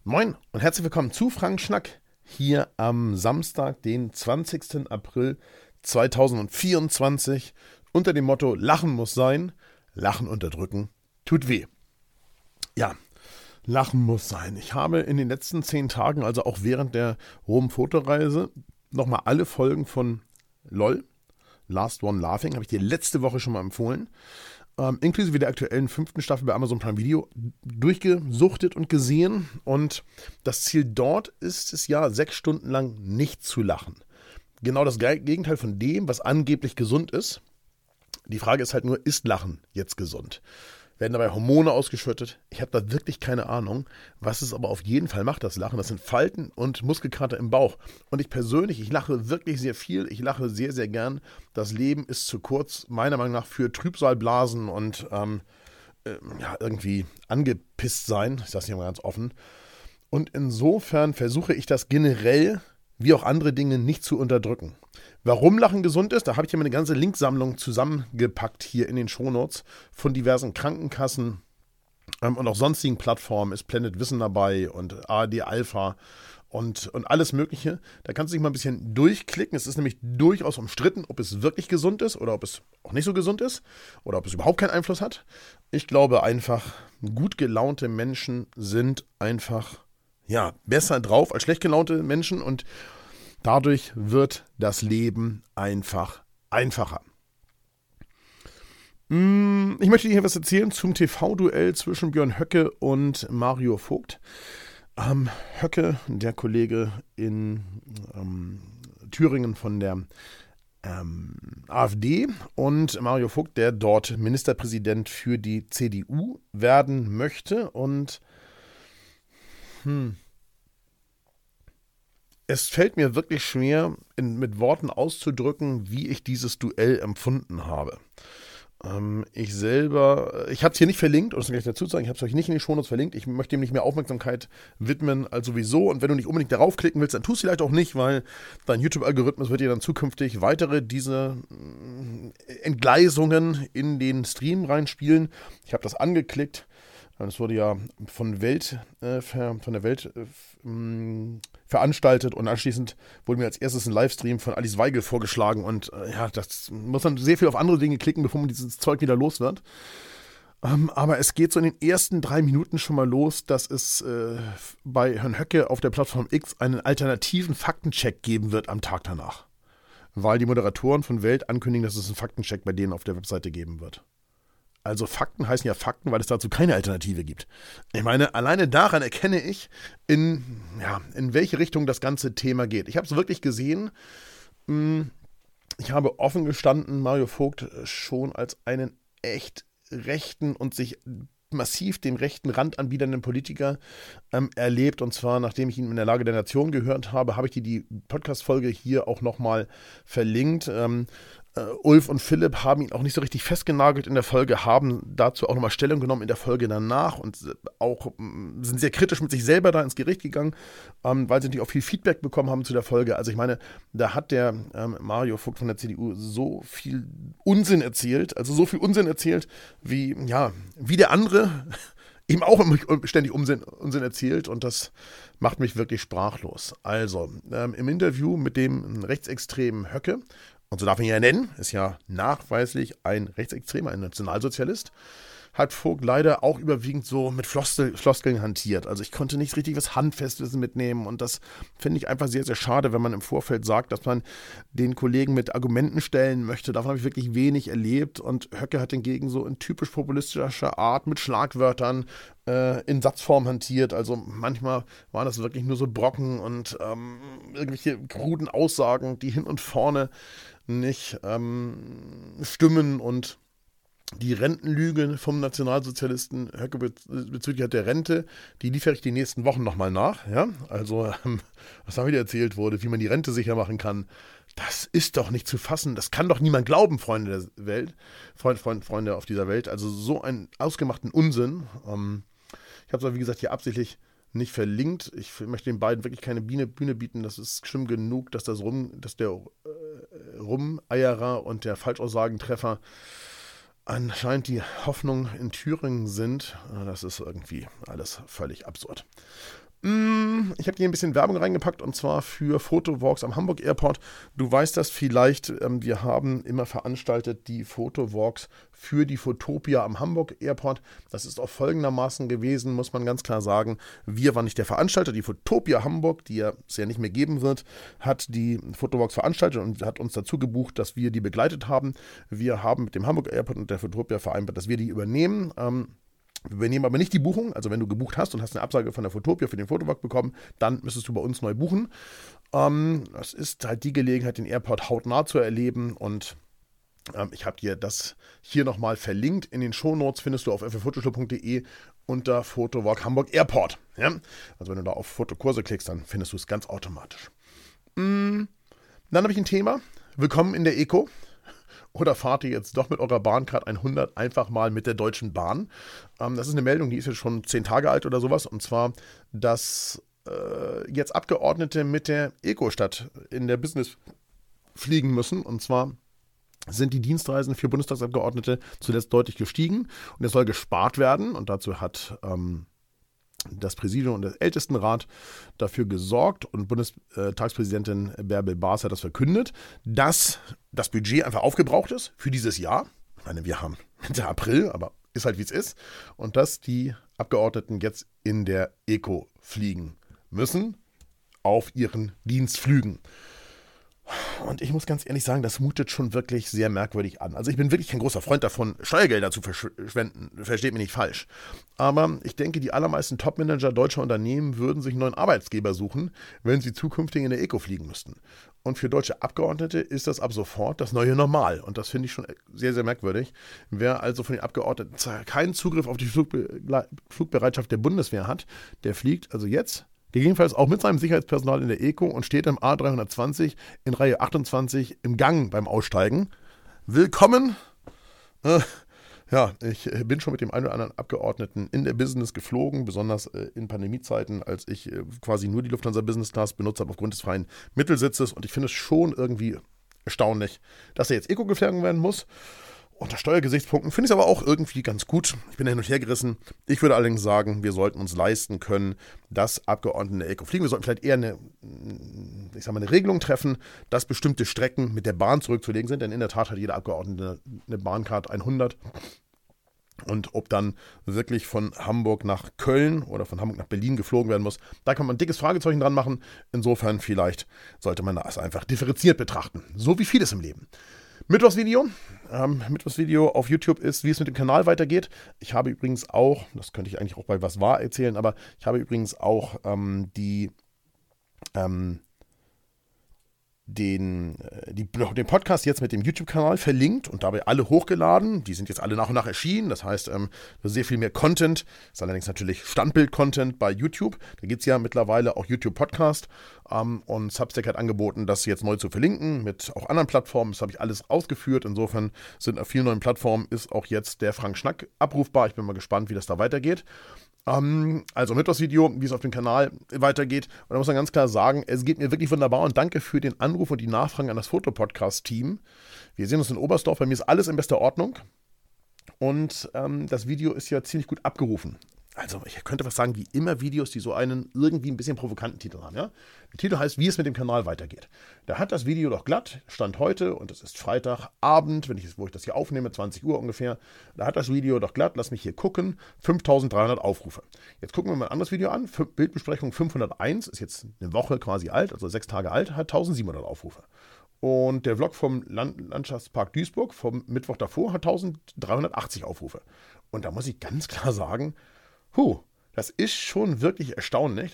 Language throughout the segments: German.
Moin und herzlich willkommen zu Frank Schnack hier am Samstag, den 20. April 2024 unter dem Motto Lachen muss sein, Lachen unterdrücken tut weh. Ja, Lachen muss sein. Ich habe in den letzten 10 Tagen, also auch während der Rom-Fotoreise, nochmal alle Folgen von LOL, Last One Laughing, habe ich dir letzte Woche schon mal empfohlen, inklusive der aktuellen 5. Staffel bei Amazon Prime Video, durchgesuchtet und gesehen. Und das Ziel dort ist es ja, 6 Stunden lang nicht zu lachen. Genau das Gegenteil von dem, was angeblich gesund ist. Die Frage ist halt nur, ist Lachen jetzt gesund? Werden dabei Hormone ausgeschüttet? Ich habe da wirklich keine Ahnung. Was es aber auf jeden Fall macht, das Lachen, das sind Falten und Muskelkater im Bauch. Und ich persönlich, ich lache wirklich sehr viel. Ich lache sehr, sehr gern. Das Leben ist zu kurz, meiner Meinung nach, für Trübsalblasen und irgendwie angepisst sein. Ich sage es hier mal ganz offen. Und insofern versuche ich das generell, wie auch andere Dinge, nicht zu unterdrücken. Warum Lachen gesund ist, da habe ich ja eine ganze Linksammlung zusammengepackt hier in den Shownotes von diversen Krankenkassen und auch sonstigen Plattformen. Ist Planet Wissen dabei und ARD Alpha und alles Mögliche. Da kannst du dich mal ein bisschen durchklicken. Es ist nämlich durchaus umstritten, ob es wirklich gesund ist oder ob es auch nicht so gesund ist oder ob es überhaupt keinen Einfluss hat. Ich glaube einfach, gut gelaunte Menschen sind einfach besser drauf als schlecht gelaunte Menschen und dadurch wird das Leben einfach einfacher. Ich möchte dir hier was erzählen zum TV-Duell zwischen Björn Höcke und Mario Vogt. Höcke, der Kollege in Thüringen von der AfD, und Mario Vogt, der dort Ministerpräsident für die CDU werden möchte. Und es fällt mir wirklich schwer, mit Worten auszudrücken, wie ich dieses Duell empfunden habe. Ich habe es hier nicht verlinkt, und das kann ich dazu sagen, ich habe es euch nicht in die Shownotes verlinkt. Ich möchte dem nicht mehr Aufmerksamkeit widmen als sowieso. Und wenn du nicht unbedingt darauf klicken willst, dann tust du vielleicht auch nicht, weil dein YouTube-Algorithmus wird dir dann zukünftig weitere diese Entgleisungen in den Stream reinspielen. Ich habe das angeklickt. Das wurde ja von der Welt veranstaltet, und anschließend wurde mir als erstes ein Livestream von Alice Weigel vorgeschlagen, und das muss man sehr viel auf andere Dinge klicken, bevor man dieses Zeug wieder los wird. Aber es geht so in den ersten 3 Minuten schon mal los, dass es bei Herrn Höcke auf der Plattform X einen alternativen Faktencheck geben wird am Tag danach. Weil die Moderatoren von Welt ankündigen, dass es einen Faktencheck bei denen auf der Webseite geben wird. Also Fakten heißen ja Fakten, weil es dazu keine Alternative gibt. Ich meine, alleine daran erkenne ich, in welche Richtung das ganze Thema geht. Ich habe es wirklich gesehen. Ich habe offen gestanden Mario Vogt schon als einen echt rechten und sich massiv dem rechten Rand anbiedernden Politiker erlebt. Und zwar, nachdem ich ihn in der Lage der Nation gehört habe, habe ich die Podcast-Folge hier auch nochmal verlinkt. Ulf und Philipp haben ihn auch nicht so richtig festgenagelt in der Folge, haben dazu auch nochmal Stellung genommen in der Folge danach und auch sind sehr kritisch mit sich selber da ins Gericht gegangen, weil sie natürlich auch viel Feedback bekommen haben zu der Folge. Also ich meine, da hat der Mario Vogt von der CDU so viel Unsinn erzählt, wie der andere eben auch ständig Unsinn erzählt, und das macht mich wirklich sprachlos. Also, im Interview mit dem rechtsextremen Höcke, und so darf man ihn ja nennen, ist ja nachweislich ein Rechtsextremer, ein Nationalsozialist, hat Vogt leider auch überwiegend so mit Floskeln hantiert. Also ich konnte nicht richtig was Handfestes mitnehmen, und das finde ich einfach sehr, sehr schade, wenn man im Vorfeld sagt, dass man den Kollegen mit Argumenten stellen möchte. Davon habe ich wirklich wenig erlebt, und Höcke hat hingegen so in typisch populistischer Art mit Schlagwörtern in Satzform hantiert. Also manchmal waren das wirklich nur so Brocken und irgendwelche kruden Aussagen, die hin und vorne nicht stimmen, und die Rentenlüge vom Nationalsozialisten Höcke bezüglich der Rente, die liefere ich die nächsten Wochen nochmal nach. Ja? Also, was da wieder erzählt wurde, wie man die Rente sicher machen kann, das ist doch nicht zu fassen. Das kann doch niemand glauben, Freunde der Welt, Freunde auf dieser Welt. Also so einen ausgemachten Unsinn. Ich habe es aber, wie gesagt, hier absichtlich nicht verlinkt. Ich möchte den beiden wirklich keine Bühne bieten. Das ist schlimm genug, dass der Rumeierer und der Falschaussagentreffer anscheinend die Hoffnung in Thüringen sind. Das ist irgendwie alles völlig absurd. Ich habe hier ein bisschen Werbung reingepackt und zwar für Photowalks am Hamburg Airport. Du weißt das vielleicht, wir haben immer veranstaltet die Photowalks für die Photopia am Hamburg Airport. Das ist auch folgendermaßen gewesen, muss man ganz klar sagen. Wir waren nicht der Veranstalter, die Photopia Hamburg, die es ja nicht mehr geben wird, hat die Photowalks veranstaltet und hat uns dazu gebucht, dass wir die begleitet haben. Wir haben mit dem Hamburg Airport und der Photopia vereinbart, dass wir die übernehmen. Wir übernehmen aber nicht die Buchung, also wenn du gebucht hast und hast eine Absage von der Photopia für den Photowalk bekommen, dann müsstest du bei uns neu buchen. Das ist halt die Gelegenheit, den Airport hautnah zu erleben und ich habe dir das hier nochmal verlinkt. In den Shownotes findest du auf fffotoschule.de unter Photowalk Hamburg Airport. Ja? Also wenn du da auf Fotokurse klickst, dann findest du es ganz automatisch. Dann habe ich ein Thema. Willkommen in der Eco. Oder fahrt ihr jetzt doch mit eurer Bahncard 100 einfach mal mit der Deutschen Bahn? Das ist eine Meldung, die ist jetzt schon 10 Tage alt oder sowas. Und zwar, dass jetzt Abgeordnete mit der Eco-Stadt in der Business fliegen müssen. Und zwar sind die Dienstreisen für Bundestagsabgeordnete zuletzt deutlich gestiegen. Und es soll gespart werden. Und dazu hat das Präsidium und der Ältestenrat dafür gesorgt und Bundestagspräsidentin Bärbel Baas hat das verkündet, dass das Budget einfach aufgebraucht ist für dieses Jahr. Ich meine, wir haben Mitte April, aber ist halt wie es ist. Und dass die Abgeordneten jetzt in der Eco fliegen müssen, auf ihren Dienstflügen. Und ich muss ganz ehrlich sagen, das mutet schon wirklich sehr merkwürdig an. Also ich bin wirklich kein großer Freund davon, Steuergelder zu verschwenden. Versteht mich nicht falsch. Aber ich denke, die allermeisten Topmanager deutscher Unternehmen würden sich einen neuen Arbeitgeber suchen, wenn sie zukünftig in der Eco fliegen müssten. Und für deutsche Abgeordnete ist das ab sofort das neue Normal. Und das finde ich schon sehr, sehr merkwürdig. Wer also von den Abgeordneten keinen Zugriff auf die Flugbereitschaft der Bundeswehr hat, der fliegt also jetzt gegebenenfalls auch mit seinem Sicherheitspersonal in der Eco und steht im A320 in Reihe 28 im Gang beim Aussteigen. Willkommen! Ich bin schon mit dem einen oder anderen Abgeordneten in der Business geflogen, besonders in Pandemiezeiten, als ich quasi nur die Lufthansa Business Class benutzt habe aufgrund des freien Mittelsitzes. Und ich finde es schon irgendwie erstaunlich, dass er jetzt Eco geflogen werden muss. Unter Steuergesichtspunkten finde ich es aber auch irgendwie ganz gut. Ich bin hin und her gerissen. Ich würde allerdings sagen, wir sollten uns leisten können, dass Abgeordnete in der Eco fliegen. Wir sollten vielleicht eher eine Regelung treffen, dass bestimmte Strecken mit der Bahn zurückzulegen sind. Denn in der Tat hat jeder Abgeordnete eine Bahncard 100. Und ob dann wirklich von Hamburg nach Köln oder von Hamburg nach Berlin geflogen werden muss, da kann man ein dickes Fragezeichen dran machen. Insofern vielleicht sollte man das einfach differenziert betrachten. So wie vieles im Leben. Mittwochsvideo auf YouTube ist, wie es mit dem Kanal weitergeht. Ich habe übrigens auch, das könnte ich eigentlich auch bei Was war erzählen, aber ich habe übrigens auch den Podcast jetzt mit dem YouTube-Kanal verlinkt und dabei alle hochgeladen. Die sind jetzt alle nach und nach erschienen. Das heißt, sehr viel mehr Content. Das ist allerdings natürlich Standbild-Content bei YouTube. Da gibt es ja mittlerweile auch YouTube-Podcast. Und Substack hat angeboten, das jetzt neu zu verlinken mit auch anderen Plattformen. Das habe ich alles ausgeführt. Insofern sind auf vielen neuen Plattformen ist auch jetzt der Frank Schnack abrufbar. Ich bin mal gespannt, wie das da weitergeht. Also Mittwochsvideo, wie es auf dem Kanal weitergeht. Und da muss man ganz klar sagen, es geht mir wirklich wunderbar und danke für den Anruf und die Nachfragen an das Fotopodcast-Team. Wir sehen uns in Oberstdorf, bei mir ist alles in bester Ordnung und das Video ist ja ziemlich gut abgerufen. Also ich könnte was sagen, wie immer Videos, die so einen irgendwie ein bisschen provokanten Titel haben. Ja? Der Titel heißt, wie es mit dem Kanal weitergeht. Da hat das Video doch glatt, Stand heute, und es ist Freitagabend, wo ich das hier aufnehme, 20 Uhr ungefähr. Da hat das Video doch glatt, lass mich hier gucken, 5.300 Aufrufe. Jetzt gucken wir mal ein anderes Video an, Bildbesprechung 501, ist jetzt eine Woche quasi alt, also 6 Tage alt, hat 1.700 Aufrufe. Und der Vlog vom Landschaftspark Duisburg vom Mittwoch davor hat 1.380 Aufrufe. Und da muss ich ganz klar sagen, das ist schon wirklich erstaunlich.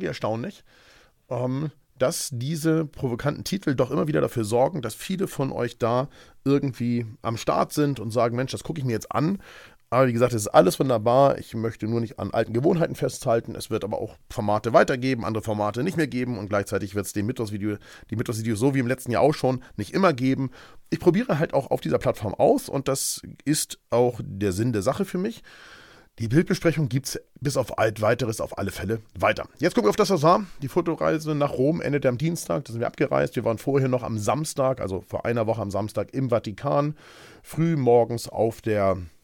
Dass diese provokanten Titel doch immer wieder dafür sorgen, dass viele von euch da irgendwie am Start sind und sagen, Mensch, das gucke ich mir jetzt an. Aber wie gesagt, es ist alles wunderbar. Ich möchte nur nicht an alten Gewohnheiten festhalten. Es wird aber auch Formate weitergeben, andere Formate nicht mehr geben. Und gleichzeitig wird es die Mittwochsvideos so wie im letzten Jahr auch schon nicht immer geben. Ich probiere halt auch auf dieser Plattform aus und das ist auch der Sinn der Sache für mich. Die Bildbesprechung gibt es bis auf weiteres auf alle Fälle weiter. Jetzt gucken wir auf das, was war. Die Fotoreise nach Rom endete am Dienstag. Da sind wir abgereist. Wir waren vorher noch am Samstag, also vor einer Woche am Samstag im Vatikan. Früh morgens auf der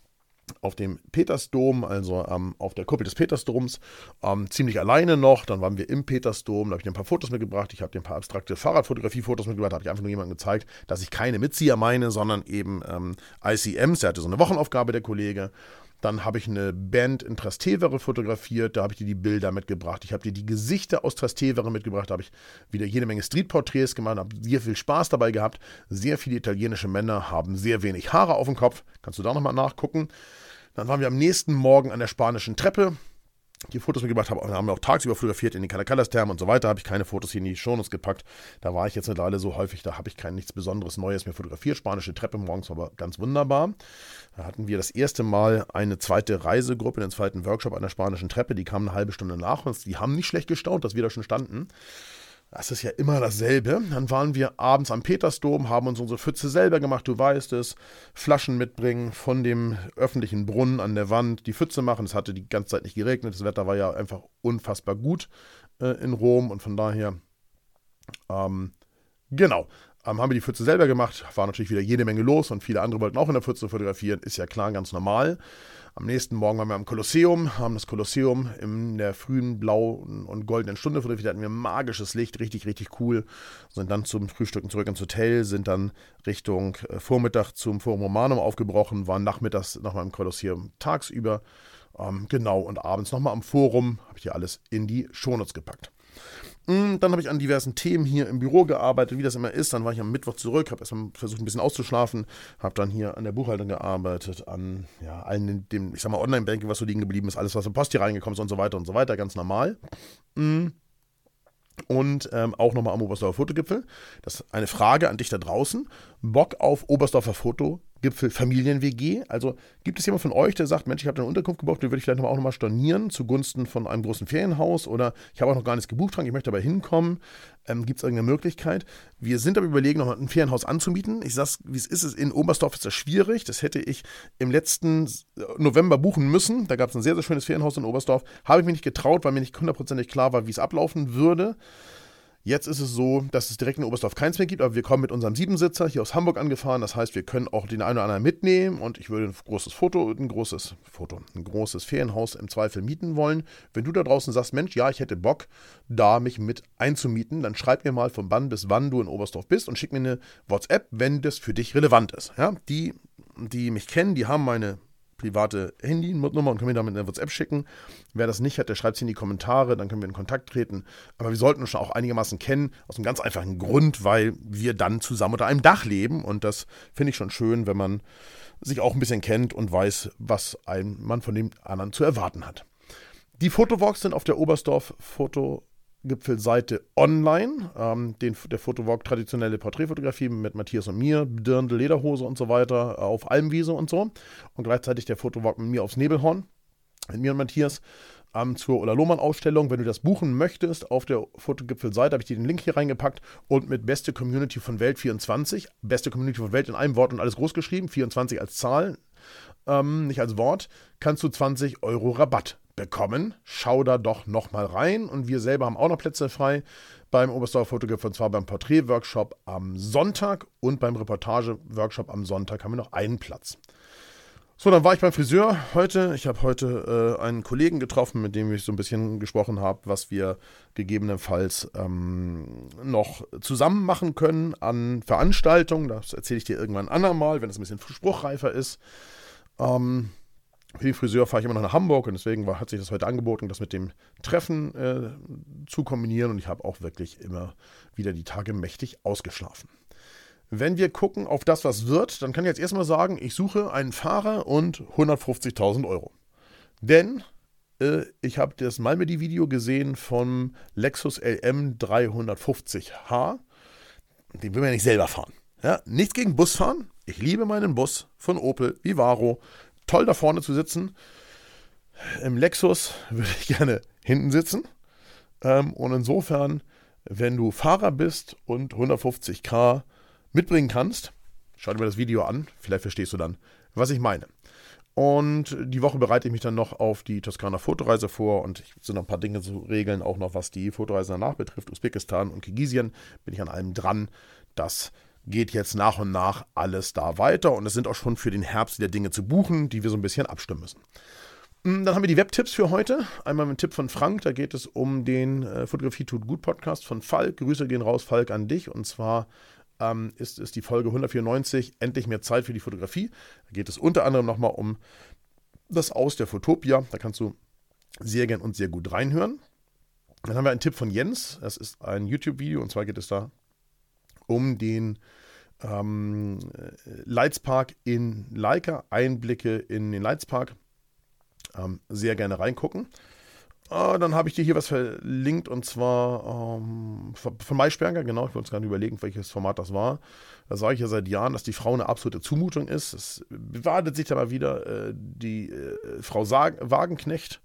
auf dem Petersdom, also auf der Kuppel des Petersdoms, ziemlich alleine noch. Dann waren wir im Petersdom, da habe ich dir ein paar Fotos mitgebracht. Ich habe dir ein paar abstrakte Fahrradfotografie-Fotos mitgebracht. Da habe ich einfach nur jemandem gezeigt, dass ich keine Mitzieher meine, sondern eben ICMs. Der hatte so eine Wochenaufgabe, der Kollege. Dann habe ich eine Band in Trastevere fotografiert, da habe ich dir die Bilder mitgebracht. Ich habe dir die Gesichter aus Trastevere mitgebracht, da habe ich wieder jede Menge Streetporträts gemacht, habe sehr viel Spaß dabei gehabt. Sehr viele italienische Männer haben sehr wenig Haare auf dem Kopf. Kannst du da nochmal nachgucken. Dann waren wir am nächsten Morgen an der Spanischen Treppe. Die Fotos mitgebracht haben wir auch tagsüber fotografiert in den Calacalas-Thermen und so weiter. Habe ich keine Fotos hier in die Shownotes gepackt. Da war ich jetzt mittlerweile so häufig, da habe ich nichts Besonderes Neues mehr fotografiert. Spanische Treppe morgens war aber ganz wunderbar. Da hatten wir das erste Mal eine zweite Reisegruppe, den zweiten Workshop an der Spanischen Treppe. Die kamen eine halbe Stunde nach uns. Die haben nicht schlecht gestaunt, dass wir da schon standen. Das ist ja immer dasselbe. Dann waren wir abends am Petersdom, haben uns unsere Pfütze selber gemacht, du weißt es. Flaschen mitbringen von dem öffentlichen Brunnen an der Wand, die Pfütze machen. Es hatte die ganze Zeit nicht geregnet. Das Wetter war ja einfach unfassbar gut in Rom und von daher, haben wir die Pfütze selber gemacht. War natürlich wieder jede Menge los und viele andere wollten auch in der Pfütze fotografieren. Ist ja klar, ganz normal. Am nächsten Morgen waren wir am Kolosseum, haben das Kolosseum in der frühen blauen und goldenen Stunde fotografiert. Da hatten wir magisches Licht, richtig, richtig cool. Sind dann zum Frühstücken zurück ins Hotel, sind dann Richtung Vormittag zum Forum Romanum aufgebrochen, waren nachmittags nochmal im Kolosseum tagsüber. Und abends nochmal am Forum, habe ich hier alles in die Shownotes gepackt. Dann habe ich an diversen Themen hier im Büro gearbeitet, wie das immer ist. Dann war ich am Mittwoch zurück, habe erstmal versucht, ein bisschen auszuschlafen, habe dann hier an der Buchhaltung gearbeitet, an allen dem, Online-Banking, was so liegen geblieben ist, alles, was in Post hier reingekommen ist und so weiter, ganz normal. Und auch nochmal am Oberstdorfer Fotogipfel. Das ist eine Frage an dich da draußen. Bock auf Oberstdorfer Fotogipfel Familien-WG? Also gibt es jemand von euch, der sagt, Mensch, ich habe eine Unterkunft gebucht, die würde ich vielleicht auch nochmal stornieren zugunsten von einem großen Ferienhaus oder ich habe auch noch gar nichts gebucht, ich möchte aber hinkommen. Gibt es irgendeine Möglichkeit? Wir sind aber überlegen, noch ein Ferienhaus anzumieten. Ich sage, wie es ist, in Oberstdorf ist das schwierig. Das hätte ich im letzten November buchen müssen. Da gab es ein sehr, sehr schönes Ferienhaus in Oberstdorf. Habe ich mich nicht getraut, weil mir nicht hundertprozentig klar war, wie es ablaufen würde. Jetzt ist es so, dass es direkt in Oberstdorf keins mehr gibt, aber wir kommen mit unserem Siebensitzer hier aus Hamburg angefahren. Das heißt, wir können auch den einen oder anderen mitnehmen und ich würde ein großes Ferienhaus im Zweifel mieten wollen. Wenn du da draußen sagst, Mensch, ja, ich hätte Bock, da mich mit einzumieten, dann schreib mir mal von wann bis wann du in Oberstdorf bist und schick mir eine WhatsApp, wenn das für dich relevant ist. Ja, die mich kennen, die haben meine private Handynummer und können mir damit eine WhatsApp schicken. Wer das nicht hat, der schreibt es in die Kommentare, dann können wir in Kontakt treten. Aber wir sollten uns schon auch einigermaßen kennen, aus einem ganz einfachen Grund, weil wir dann zusammen unter einem Dach leben und das finde ich schon schön, wenn man sich auch ein bisschen kennt und weiß, was man von dem anderen zu erwarten hat. Die Fotowalks sind auf der Oberstdorf Fotogipfelseite online. Der Fotowalk traditionelle Porträtfotografie mit Matthias und mir, Dirndl, Lederhose und so weiter auf Almwiese und so. Und gleichzeitig der Fotowalk mit mir aufs Nebelhorn, mit mir und Matthias, zur Ulla Lohmann-Ausstellung. Wenn du das buchen möchtest, auf der Fotogipfelseite habe ich dir den Link hier reingepackt und mit Beste Community von Welt 24, Beste Community von Welt in einem Wort und alles groß geschrieben, 24 als Zahl, nicht als Wort, kannst du 20 € Rabatt bekommen. Schau da doch nochmal rein und wir selber haben auch noch Plätze frei beim Oberstdorfer Fotogipfel und zwar beim Porträt-Workshop am Sonntag und beim Reportage-Workshop am Sonntag haben wir noch einen Platz. So, dann war ich beim Friseur heute. Ich habe heute einen Kollegen getroffen, mit dem ich so ein bisschen gesprochen habe, was wir gegebenenfalls noch zusammen machen können an Veranstaltungen. Das erzähle ich dir irgendwann ein andermal, wenn es ein bisschen spruchreifer ist. Für den Friseur fahre ich immer noch nach Hamburg und deswegen hat sich das heute angeboten, das mit dem Treffen zu kombinieren und ich habe auch wirklich immer wieder die Tage mächtig ausgeschlafen. Wenn wir gucken auf das, was wird, dann kann ich jetzt erstmal sagen, ich suche einen Fahrer und 150.000 €. Denn ich habe das Malmedy-Video gesehen vom Lexus LM 350h. Den will man ja nicht selber fahren. Ja, nichts gegen Busfahren. Ich liebe meinen Bus von Opel Vivaro. Toll da vorne zu sitzen. Im Lexus würde ich gerne hinten sitzen. Und insofern, wenn du Fahrer bist und 150k mitbringen kannst, schau dir mal das Video an, vielleicht verstehst du dann, was ich meine. Und die Woche bereite ich mich dann noch auf die Toskana Fotoreise vor und es sind noch ein paar Dinge zu regeln, auch noch was die Fotoreise danach betrifft. Usbekistan und Kirgisien bin ich an allem dran, das geht jetzt nach und nach alles da weiter und es sind auch schon für den Herbst wieder Dinge zu buchen, die wir so ein bisschen abstimmen müssen. Dann haben wir die Webtipps für heute. Einmal ein Tipp von Frank, da geht es um den Fotografie tut gut Podcast von Falk. Grüße gehen raus, Falk, an dich. Und zwar ist es die Folge 194, endlich mehr Zeit für die Fotografie. Da geht es unter anderem nochmal um das Aus der Fotopia. Da kannst du sehr gern und sehr gut reinhören. Dann haben wir einen Tipp von Jens. Das ist ein YouTube-Video und zwar geht es da um den Leitzpark in Leica. Einblicke in den Leitzpark. Sehr gerne reingucken. Dann habe ich dir hier was verlinkt und zwar von Maischberger, genau, ich wollte uns gerade überlegen, welches Format das war. Da sage ich ja seit Jahren, dass die Frau eine absolute Zumutung ist. Es bewahrheitet sich da mal wieder die Frau Wagenknecht.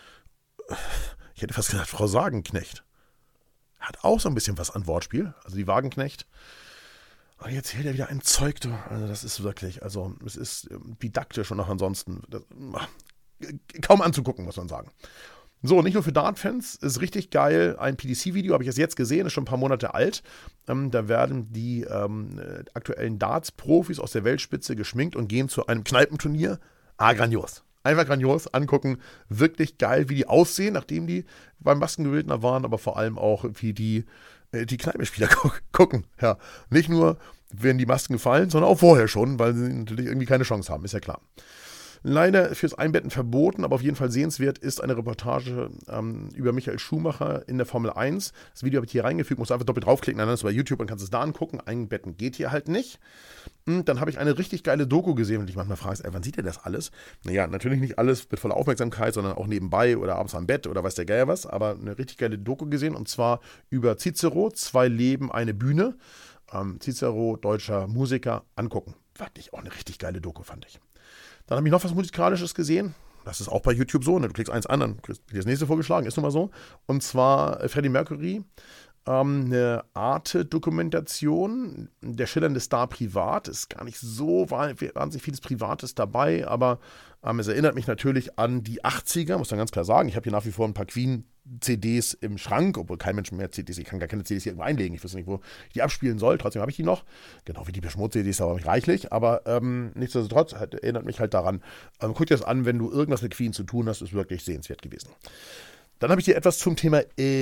Ich hätte fast gesagt, Frau Sagenknecht. Hat auch so ein bisschen was an Wortspiel, also die Wagenknecht. Und jetzt hält er wieder ein Zeug, du. Also das ist wirklich, also es ist didaktisch und auch ansonsten kaum anzugucken, muss man sagen. So, nicht nur für Dart-Fans, ist richtig geil. Ein PDC-Video habe ich erst jetzt gesehen, ist schon ein paar Monate alt. Da werden die aktuellen Darts-Profis aus der Weltspitze geschminkt und gehen zu einem Kneipenturnier. Grandios. Einfach grandios, angucken. Wirklich geil, wie die aussehen, nachdem die beim Maskenbildner waren, aber vor allem auch, wie die Kneipenspieler gucken. Ja, nicht nur, wenn die Masken fallen, sondern auch vorher schon, weil sie natürlich irgendwie keine Chance haben, ist ja klar. Leider fürs Einbetten verboten, aber auf jeden Fall sehenswert ist eine Reportage über Michael Schumacher in der Formel 1. Das Video habe ich hier reingefügt, musst du einfach doppelt draufklicken, dann ist es bei YouTube und kannst es da angucken. Einbetten geht hier halt nicht. Und dann habe ich eine richtig geile Doku gesehen, und ich manchmal fragst, wann sieht ihr das alles? Naja, natürlich nicht alles mit voller Aufmerksamkeit, sondern auch nebenbei oder abends am Bett oder weiß der Geier was, aber eine richtig geile Doku gesehen und zwar über Cicero, 2 Leben, eine Bühne. Cicero, deutscher Musiker, angucken. Wirklich auch eine richtig geile Doku, fand ich. Dann habe ich noch was Musikalisches gesehen. Das ist auch bei YouTube so. Ne? Du klickst eins an, dann kriegst du das nächste vorgeschlagen. Ist nun mal so. Und zwar Freddie Mercury. Eine Arte-Dokumentation. Der schillernde Star privat. Ist gar nicht so wahnsinnig vieles Privates dabei. Aber es erinnert mich natürlich an die 80er. Muss man ganz klar sagen. Ich habe hier nach wie vor ein paar Queen-CDs im Schrank. Obwohl kein Mensch mehr CDs. Ich kann gar keine CDs hier irgendwo einlegen. Ich weiß nicht, wo ich die abspielen soll. Trotzdem habe ich die noch. Genau wie die Beschmutz-CDs, aber nicht reichlich. Aber nichtsdestotrotz erinnert mich halt daran. Guck dir das an, wenn du irgendwas mit Queen zu tun hast. Ist wirklich sehenswert gewesen. Dann habe ich dir etwas zum Thema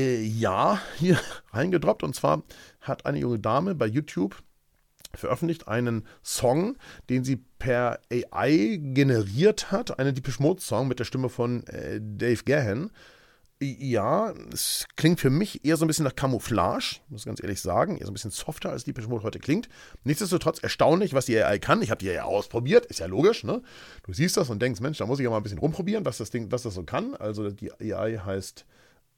Ja hier reingedroppt. Und zwar hat eine junge Dame bei YouTube veröffentlicht einen Song, den sie per AI generiert hat. Einen Depeche Mode Song mit der Stimme von Dave Gahan. Ja, es klingt für mich eher so ein bisschen nach Camouflage, muss ich ganz ehrlich sagen. Eher so ein bisschen softer, als Depeche Mode heute klingt. Nichtsdestotrotz erstaunlich, was die AI kann. Ich habe die AI ausprobiert, ist ja logisch, ne? Du siehst das und denkst, Mensch, da muss ich ja mal ein bisschen rumprobieren, was das so kann. Also die AI heißt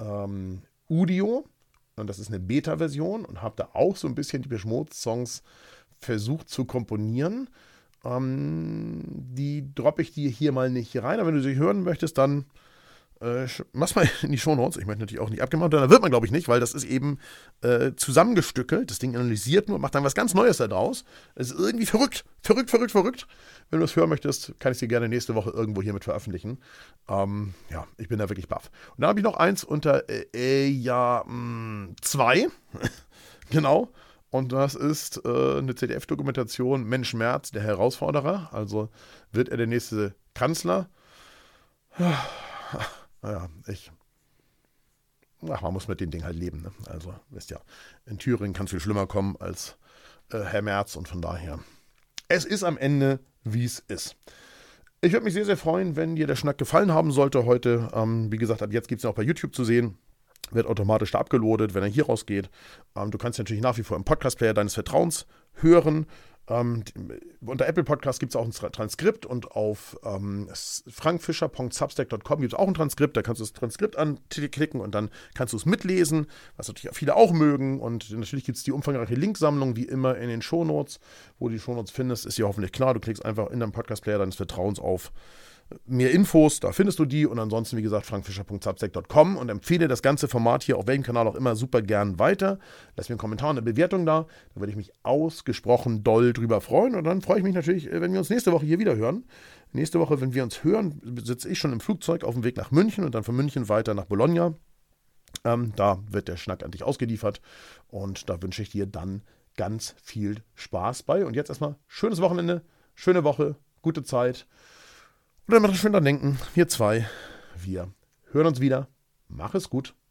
Udio und das ist eine Beta-Version und habe da auch so ein bisschen Depeche Mode Songs versucht zu komponieren. Die droppe ich dir hier mal nicht rein, aber wenn du sie hören möchtest, dann mach's mal in die Shownotes. Ich möchte natürlich auch nicht abgemacht, da wird man, glaube ich, nicht, weil das ist eben zusammengestückelt. Das Ding analysiert nur, macht dann was ganz Neues da draus. Es ist irgendwie verrückt. Wenn du es hören möchtest, kann ich es dir gerne nächste Woche irgendwo hier mit veröffentlichen. Ja, ich bin da wirklich baff. Und dann habe ich noch eins unter 2. Genau. Und das ist eine ZDF-Dokumentation Mensch Merz, der Herausforderer. Also wird er der nächste Kanzler? Naja, man muss mit dem Ding halt leben. Ne? Also, wisst ja, in Thüringen kann es viel schlimmer kommen als Herr Merz und von daher. Es ist am Ende, wie es ist. Ich würde mich sehr, sehr freuen, wenn dir der Schnack gefallen haben sollte heute. Wie gesagt, ab jetzt gibt es ihn auch bei YouTube zu sehen. Wird automatisch da abgeloadet, wenn er hier rausgeht. Du kannst natürlich nach wie vor im Podcast-Player deines Vertrauens hören. Unter Apple Podcast gibt es auch ein Transkript und auf frankfischer.substack.com gibt es auch ein Transkript. Da kannst du das Transkript anklicken und dann kannst du es mitlesen, was natürlich viele auch mögen. Und natürlich gibt es die umfangreiche Linksammlung, wie immer in den Shownotes. Wo du die Shownotes findest, ist dir hoffentlich klar. Du klickst einfach in deinem Podcast-Player deines Vertrauens auf mehr Infos, da findest du die und ansonsten, wie gesagt, frankfischer.substack.com und empfehle das ganze Format hier auf welchem Kanal auch immer super gern weiter. Lass mir einen Kommentar und eine Bewertung da, da würde ich mich ausgesprochen doll drüber freuen und dann freue ich mich natürlich, wenn wir uns nächste Woche hier wieder hören. Nächste Woche, wenn wir uns hören, sitze ich schon im Flugzeug auf dem Weg nach München und dann von München weiter nach Bologna. Da wird der Schnack an dich ausgeliefert und da wünsche ich dir dann ganz viel Spaß bei. Und jetzt erstmal schönes Wochenende, schöne Woche, gute Zeit. Und dann mal schön dran denken, wir zwei, wir hören uns wieder. Mach es gut.